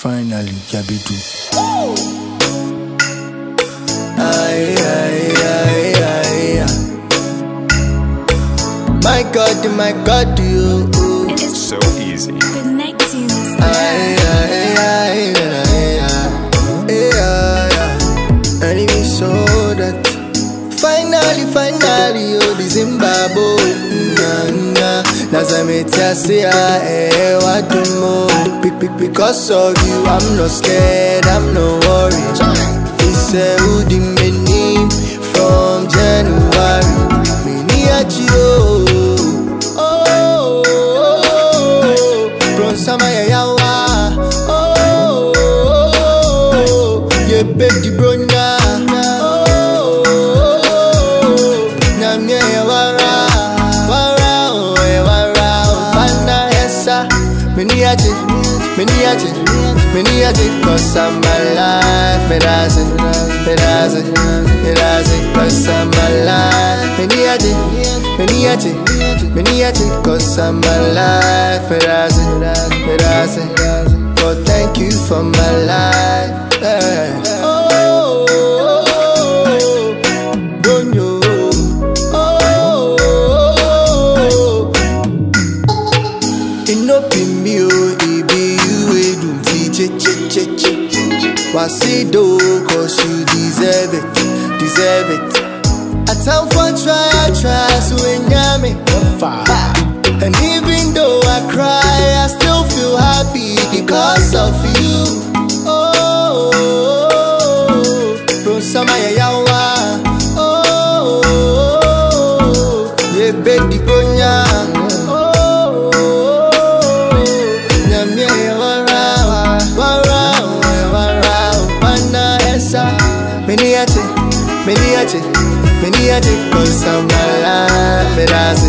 Finally, Yabidu. Aye, aye, aye, aye, aye. My God, you. It's so easy. Connecting. Aye, aye, aye, aye, aye, aye. And it is so that finally, oh, the Zimbabwe. Nazametia say what do more? Because of you, I'm not scared, I'm not worried. It's a woody many from January. Many at you. Sama ya yawa, ye baby bronya, na mye wara, bana esa, many aje, cause I'm alive, me does it, cause I'm alive, many aje, cause I'm alive, me does it, but thank you for my life, don't you, it no be me, it be you, do Wasido, cause you deserve it. A time for try, so when me. And even though I cry, I still feel happy because of you. Bro, sama ya yawa. Ye baby bronya. Many aje, cause I'm alive. Me does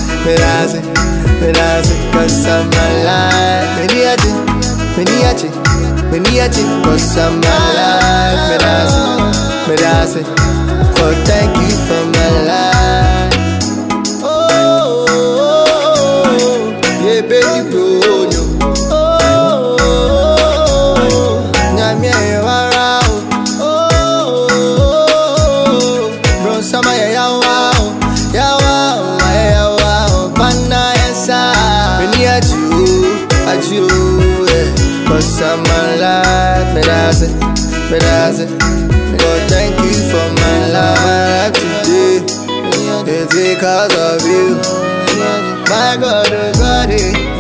it, cause I'm alive. Many aje, cause I'm alive. Me does it, but thank you for my life. Yeah, baby, bro, yo. Sama ya yawa, bana esa. Many at you, cause I'm alive, me does it. God, thank you for my life today. It's because of you, my God,